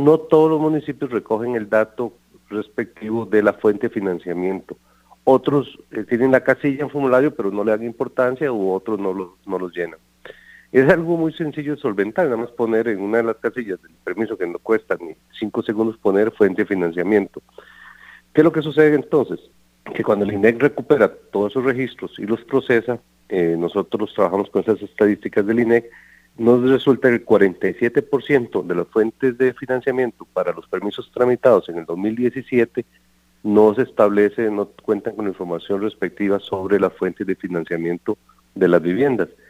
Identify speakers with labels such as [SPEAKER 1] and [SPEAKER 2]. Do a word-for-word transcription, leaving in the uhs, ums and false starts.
[SPEAKER 1] no todos los municipios recogen el dato respectivo de la fuente de financiamiento. Otros eh, tienen la casilla en formulario, pero no le dan importancia, u otros no, lo, no los llenan. Es algo muy sencillo de solventar, nada más poner en una de las casillas del permiso, que no cuesta ni cinco segundos, poner fuente de financiamiento. ¿Qué es lo que sucede entonces? Que cuando el I N E C recupera todos esos registros y los procesa, eh, nosotros trabajamos con esas estadísticas del I N E C, nos resulta que el cuarenta y siete por ciento de las fuentes de financiamiento para los permisos tramitados en el dos mil diecisiete no se establece, no cuentan con información respectiva sobre las fuentes de financiamiento de las viviendas.